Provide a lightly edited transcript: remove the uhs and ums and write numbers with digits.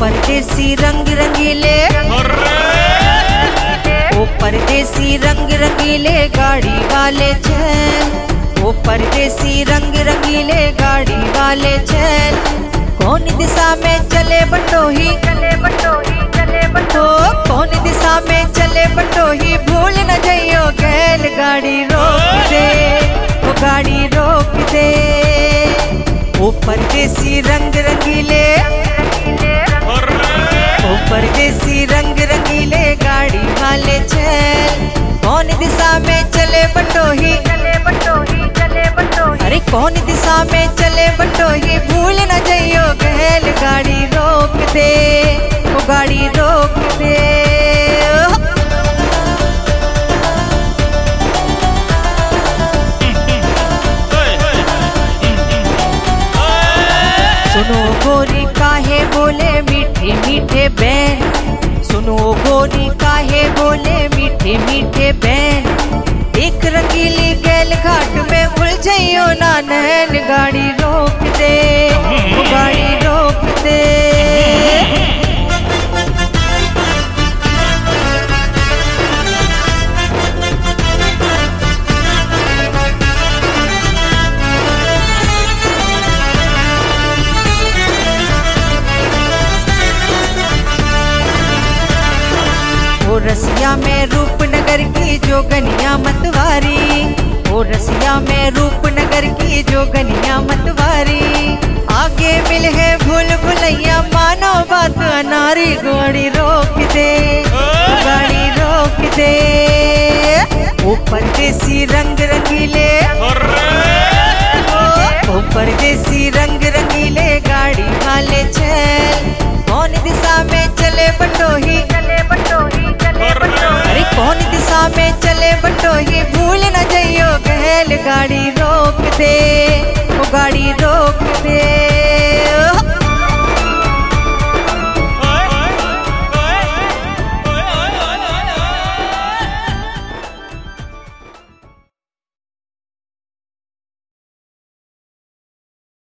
परदेसी रंग रंगीले, ओ परदेसी रंग रंगीले गाड़ी वाले चल, ओ परदेसी रंग रंगीले गाड़ी वाले चल। कौन दिशा में चले बटोही, कौन दिशा में चले बटोही, भूल न जाइयो गैल गाड़ी रोक दे, ओ गाड़ी रोक दे। ओ परदेसी रंग रंगीले, ओ परदेसी रंग रंगीले गाड़ी वाले चल। कौन दिशा में चले बटोही, अरे कौन दिशा में चले बटोही, भूल न जाइयो गैल गाड़ी रोक दे, ओ गाड़ी रोक दे। सुनो गोरी काहे बोले मीठे मीठे बैन, सुनो गोरी काहे बोले मीठे मीठे बैन। एक रंगीली गैल घाट में उलझइयो ना नैन, गाड़ी रोक दे, गाड़ी रोक दे। ओ रसिया में रूपनगर की जोगनिया मतवारी, ओ रसिया में रूपनगर की जोगनिया मतवारी। आगे मिल है भूल भुलैया, मानो बात अनारी, गाड़ी रोक दे, गाड़ी रोक दे। ओ परदेसी रंग रंगीले, ओ परदेसी रंग रंगीले गाड़ी वाले चल। कौन दिशा में चले बटोही, अरे कौन दिशा में चले बटोही, भूल न जाइयो गैल गाड़ी रोक दे, ओ गाड़ी रोक